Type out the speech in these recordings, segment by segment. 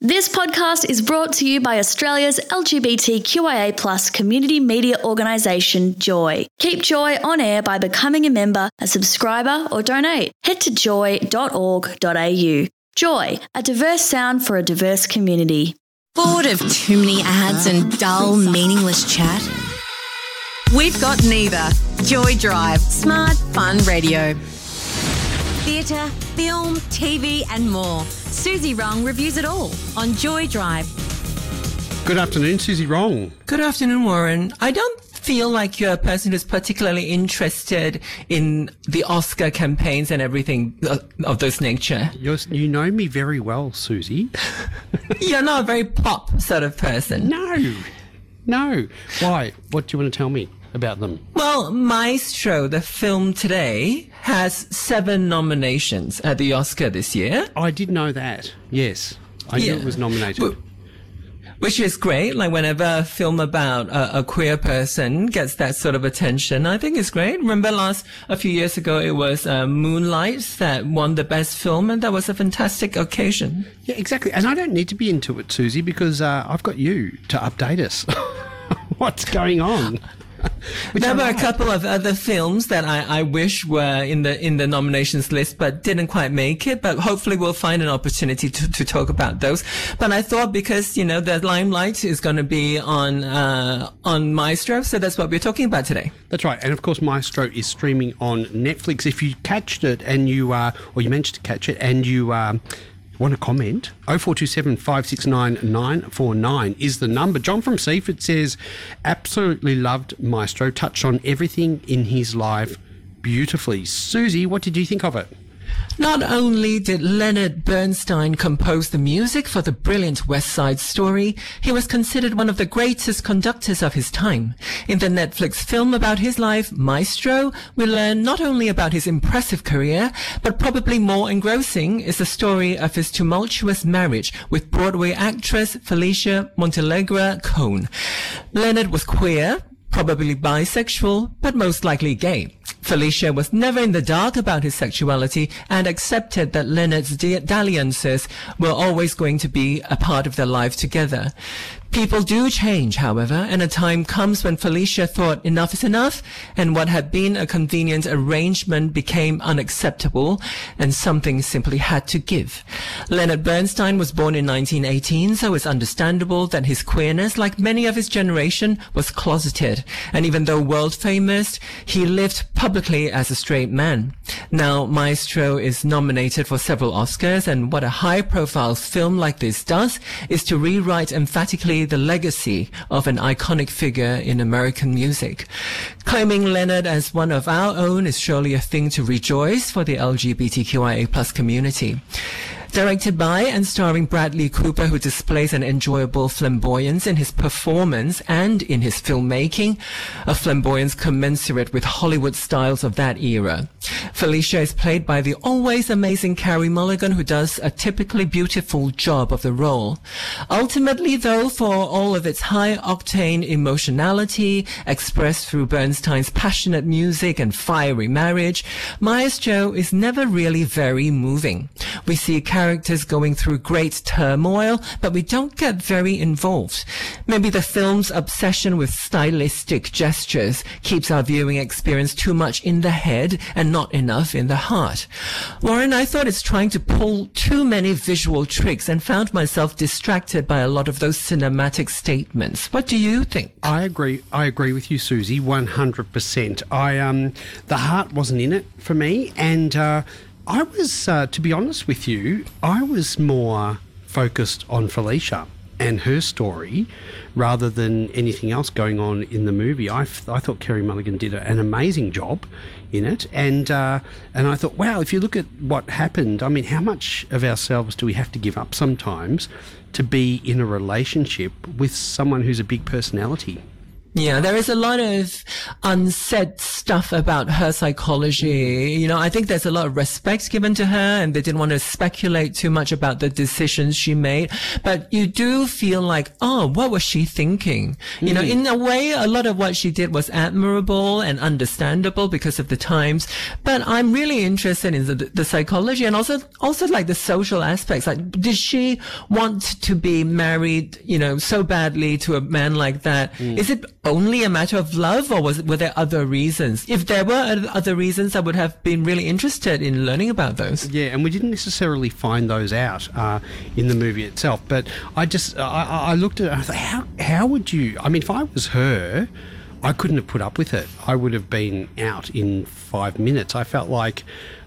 This podcast is brought to you by Australia's LGBTQIA+ community media organisation, Joy. Keep Joy on air by becoming a member, a subscriber or donate. Head to joy.org.au. Joy, a diverse sound for a diverse community. Bored of too many ads and dull, meaningless chat? We've got neither. Joy Drive, smart, fun radio. Theatre, film, TV and more. Susie Rong reviews it all on Joy Drive. Good afternoon, Susie Rong. Good afternoon, Warren. I don't feel like you're a person who's particularly interested in the Oscar campaigns and everything of this nature. You know me very well, Susie. You're not a very pop sort of person. No. Why? What do you want to tell me about them? Well, Maestro, the film today, has 7 nominations at the Oscar this year. I did know that. Yes. I knew it was nominated. Which is great. Like whenever a film about a queer person gets that sort of attention, I think it's great. Remember a few years ago, it was Moonlight that won the best film, and that was a fantastic occasion. Yeah, exactly. And I don't need to be into it, Susie, because I've got you to update us. What's going on? There were a couple of other films that I wish were in the nominations list, but didn't quite make it. But hopefully we'll find an opportunity to talk about those. But I thought because, the limelight is going to be on Maestro, so that's what we're talking about today. That's right. And of course, Maestro is streaming on Netflix. If you catched it and you managed to catch it and you, want to comment? 0427 569 949 is the number. John from Seaford says, absolutely loved Maestro, touched on everything in his life beautifully. Susie, what did you think of it? Not only did Leonard Bernstein compose the music for the brilliant West Side Story, he was considered one of the greatest conductors of his time. In the Netflix film about his life, Maestro, we learn not only about his impressive career, but probably more engrossing is the story of his tumultuous marriage with Broadway actress Felicia Montealegre Cohn. Leonard was queer, probably bisexual, but most likely gay. Felicia was never in the dark about his sexuality and accepted that Leonard's dalliances were always going to be a part of their life together. People do change, however, and a time comes when Felicia thought enough is enough, and what had been a convenient arrangement became unacceptable, and something simply had to give. Leonard Bernstein was born in 1918, so it's understandable that his queerness, like many of his generation, was closeted, and even though world famous, he lived publicly as a straight man. Now, Maestro is nominated for several Oscars, and what a high-profile film like this does is to rewrite emphatically the legacy of an iconic figure in American music. Claiming Leonard as one of our own is surely a thing to rejoice for the LGBTQIA+ community. Directed by and starring Bradley Cooper, who displays an enjoyable flamboyance in his performance and in his filmmaking, a flamboyance commensurate with Hollywood styles of that era. Felicia is played by the always amazing Carey Mulligan, who does a typically beautiful job of the role. Ultimately, though, for all of its high-octane emotionality expressed through Bernstein's passionate music and fiery marriage, Maestro is never really very moving. We see characters going through great turmoil, but we don't get very involved. Maybe the film's obsession with stylistic gestures keeps our viewing experience too much in the head and not enough in the heart. Warren, I thought it's trying to pull too many visual tricks and found myself distracted by a lot of those cinematic statements. What do you think? I agree with you, Susie, 100%. The heart wasn't in it for me, and I was, to be honest with you, I was more focused on Felicia and her story rather than anything else going on in the movie. I thought Carey Mulligan did an amazing job in it, and I thought, wow, if you look at what happened, I mean, how much of ourselves do we have to give up sometimes to be in a relationship with someone who's a big personality? Yeah, there is a lot of unsaid stuff about her psychology. You know, I think there's a lot of respect given to her, and they didn't want to speculate too much about the decisions she made. But you do feel like, oh, what was she thinking? You know, in a way, a lot of what she did was admirable and understandable because of the times. But I'm really interested in the psychology and also like the social aspects. Like, did she want to be married, you know, so badly to a man like that? Is it only a matter of love, or were there other reasons? If there were other reasons, I would have been really interested in learning about those. Yeah, and we didn't necessarily find those out in the movie itself. But I looked at it and I thought, how would you... I mean, if I was her, I couldn't have put up with it. I would have been out in 5 minutes. I felt like,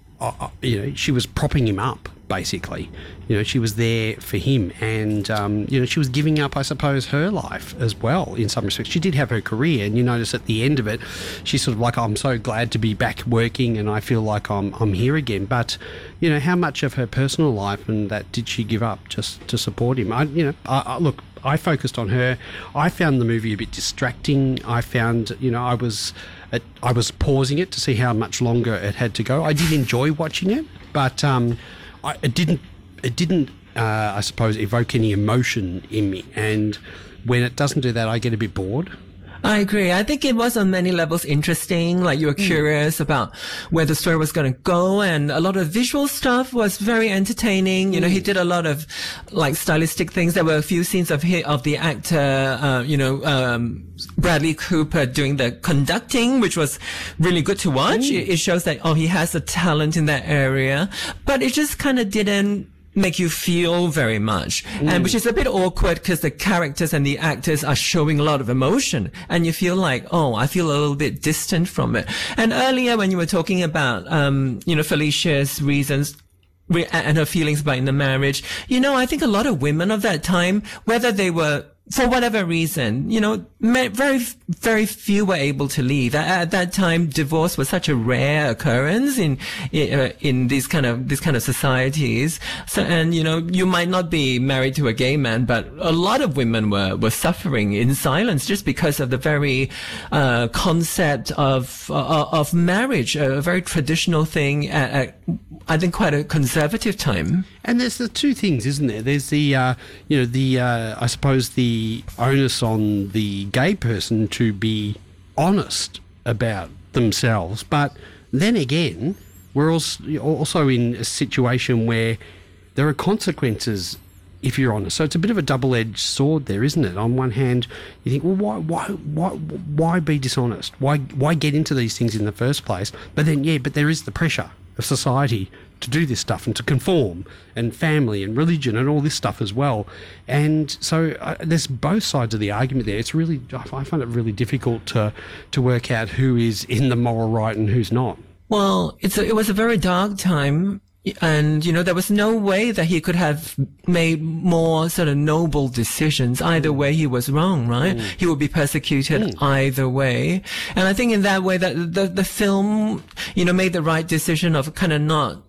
you know, she was propping him up, basically. You know, she was there for him, and, you know, she was giving up, I suppose, her life as well, in some respects. She did have her career, and you notice at the end of it, she's sort of like, I'm so glad to be back working, and I feel like I'm here again. But, you know, how much of her personal life and that did she give up just to support him? Look, I focused on her. I found the movie a bit distracting. I found, you know, I was pausing it to see how much longer it had to go. I did enjoy watching it, but it didn't, I suppose, evoke any emotion in me. And when it doesn't do that, I get a bit bored. I agree. I think it was on many levels interesting. Like, you were curious about where the story was going to go, and a lot of visual stuff was very entertaining. You know, he did a lot of like stylistic things. There were a few scenes of the actor, Bradley Cooper doing the conducting, which was really good to watch. It shows that, he has a talent in that area, but it just kind of didn't make you feel very much, and which is a bit awkward because the characters and the actors are showing a lot of emotion, and you feel like, I feel a little bit distant from it. And earlier when you were talking about, Felicia's reasons and her feelings about in the marriage, you know, I think a lot of women of that time, whether they were, for whatever reason, you know, very, very few were able to leave. At that time, divorce was such a rare occurrence in these kind of societies. So, and, you know, you might not be married to a gay man, but a lot of women were suffering in silence just because of the very, concept of marriage, a very traditional thing at I think quite a conservative time. And there's the two things, isn't there? There's the, I suppose the onus on the gay person to be honest about themselves. But then again, we're also in a situation where there are consequences if you're honest. So it's a bit of a double-edged sword there, isn't it? On one hand, you think, well, why be dishonest? Why get into these things in the first place? But then, but there is the pressure of society to do this stuff and to conform, and family and religion and all this stuff as well. And so there's both sides of the argument there. It's really, I find it really difficult to work out who is in the moral right and who's not. Well, it was a very dark time. And, you know, there was no way that he could have made more sort of noble decisions. Either way, he was wrong, right? He would be persecuted either way. And I think in that way that the film, you know, made the right decision of kind of not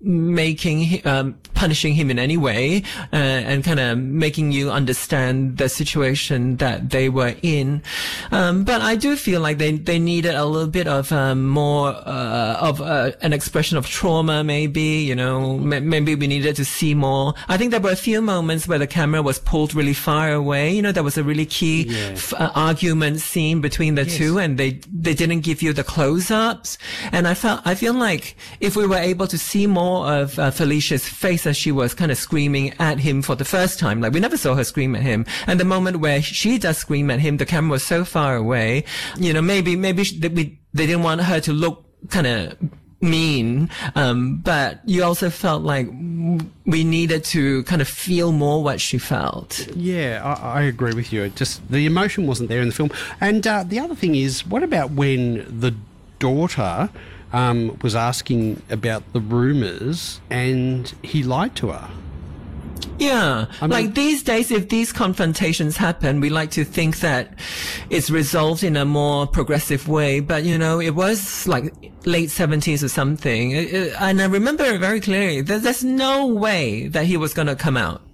punishing him in any way, and kind of making you understand the situation that they were in. But I do feel like they needed a little bit of more of an expression of trauma, maybe, you know, maybe we needed to see more. I think there were a few moments where the camera was pulled really far away. You know, there was a really key argument scene between the two, and they didn't give you the close-ups. And I feel like if we were able to see more of Felicia's face as she was kind of screaming at him for the first time, like we never saw her scream at him, and the moment where she does scream at him, the camera was so far away, you know, maybe they didn't want her to look kind of mean, but you also felt like we needed to kind of feel more what she felt. Yeah, I agree with you. Just the emotion wasn't there in the film. And the other thing is, what about when the daughter was asking about the rumours and he lied to her? Yeah. Like these days, if these confrontations happen, we like to think that it's resolved in a more progressive way. But, you know, it was like late 70s or something. And I remember it very clearly. There's no way that he was going to come out.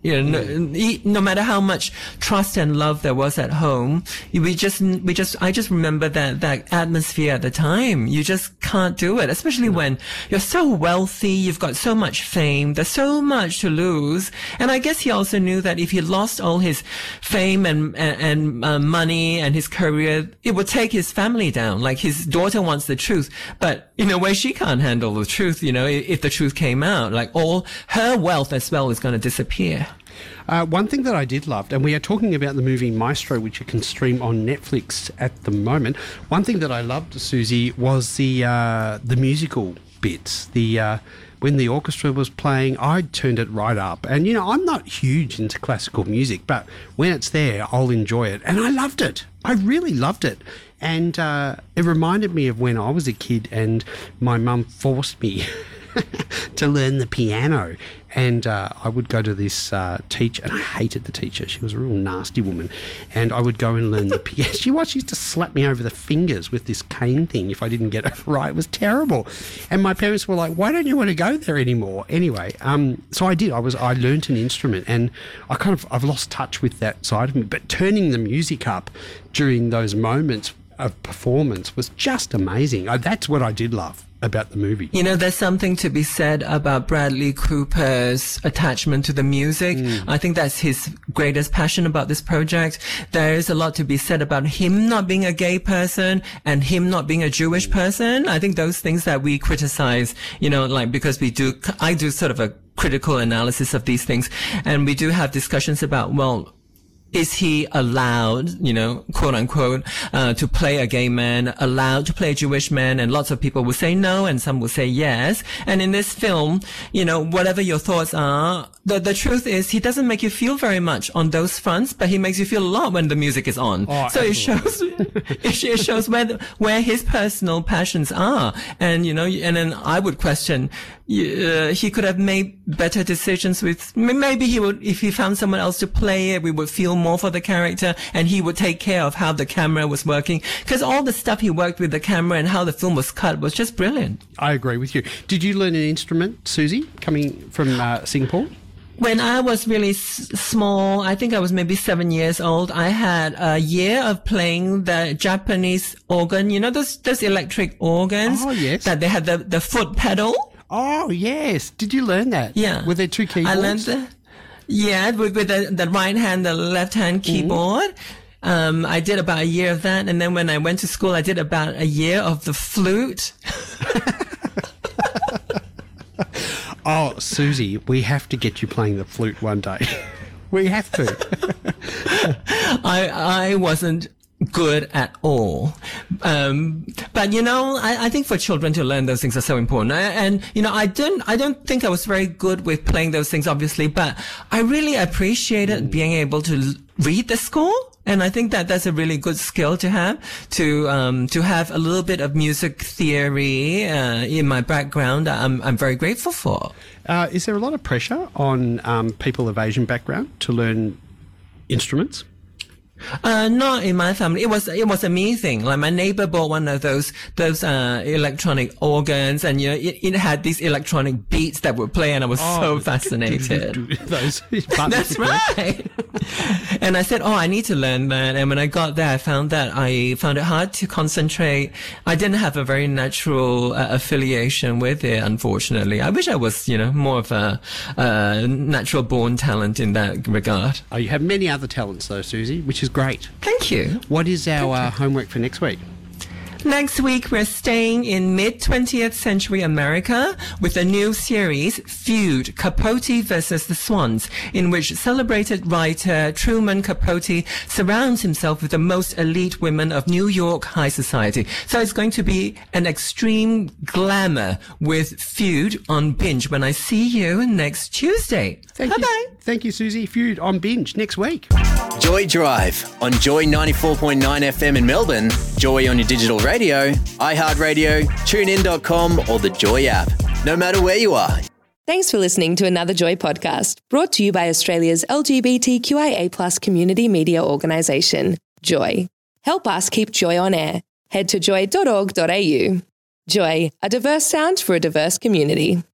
No matter how much trust and love there was at home, I just remember that atmosphere at the time. You just can't do it, especially when you're so wealthy, you've got so much fame, there's so much to lose. And I guess he also knew that if he lost all his fame and money and his career, it would take his family down. Like, his daughter wants the truth, but in a way she can't handle the truth, if the truth came out. Like, all her wealth as well is going to disappear. One thing that I did love, and we are talking about the movie Maestro, which you can stream on Netflix at the moment. One thing that I loved, Susie, was the musical bits. When the orchestra was playing, I turned it right up. And, I'm not huge into classical music, but when it's there, I'll enjoy it. And I loved it. I really loved it. And it reminded me of when I was a kid and my mum forced me to learn the piano. And I would go to this teacher, and I hated the teacher. She was a real nasty woman. And I would go and learn the piano. She used to slap me over the fingers with this cane thing if I didn't get it right. It was terrible. And my parents were like, why don't you want to go there anymore? Anyway, so I did. I learnt an instrument, and I've lost touch with that side of me. But turning the music up during those moments of performance was just amazing. That's what I did love about the movie. There's something to be said about Bradley Cooper's attachment to the music. I think that's his greatest passion about this project. There is a lot to be said about him not being a gay person and him not being a Jewish person. I think those things that we criticize, because I do sort of a critical analysis of these things, and we do have discussions about, is he allowed, quote unquote, to play a gay man, allowed to play a Jewish man? And lots of people will say no, and some will say yes. And in this film, whatever your thoughts are, the truth is he doesn't make you feel very much on those fronts, but he makes you feel a lot when the music is on. Oh, so it shows where his personal passions are. And, and then I would question, he could have made better decisions with, maybe he would, if he found someone else to play it, we would feel more for the character, and he would take care of how the camera was working, because all the stuff he worked with the camera and how the film was cut was just brilliant. I agree with you. Did you learn an instrument, Susie, coming from Singapore? When I was really small, I think I was maybe 7 years old, I had a year of playing the Japanese organ, those electric organs. Oh, yes. That they had the foot pedal. Oh, yes. Did you learn that? Yeah. Were there two keyboards? I learned with the right hand, the left hand keyboard. I did about a year of that. And then when I went to school, I did about a year of the flute. Oh, Susie, we have to get you playing the flute one day. We have to. I wasn't good at all. But I think for children to learn those things are so important. And I don't think I was very good with playing those things, obviously, but I really appreciated being able to read the score. And I think that that's a really good skill to have a little bit of music theory in my background. I'm very grateful for. Is there a lot of pressure on people of Asian background to learn instruments? Not in my family. It was a me thing. Like, my neighbor bought one of those electronic organs, and it had these electronic beats that would play, and I was so fascinated. That's right. And I said, I need to learn that. And when I got there, I found it hard to concentrate. I didn't have a very natural affiliation with it, unfortunately. I wish I was, more of a natural born talent in that regard. Oh, you have many other talents though, Susie, which is great. Thank you. What is our homework for next week? Next week, we're staying in mid-20th century America with a new series, Feud, Capote versus the Swans, in which celebrated writer Truman Capote surrounds himself with the most elite women of New York high society. So it's going to be an extreme glamour with Feud on Binge when I see you next Tuesday. Bye-bye. Thank you, Susie. Feud on Binge next week. Joy Drive on Joy 94.9 FM in Melbourne, Joy on your digital radio, iHeartRadio, TuneIn.com or the Joy app. No matter where you are. Thanks for listening to another Joy podcast, brought to you by Australia's LGBTQIA+ community media organisation, Joy. Help us keep Joy on air. Head to joy.org.au. Joy, a diverse sound for a diverse community.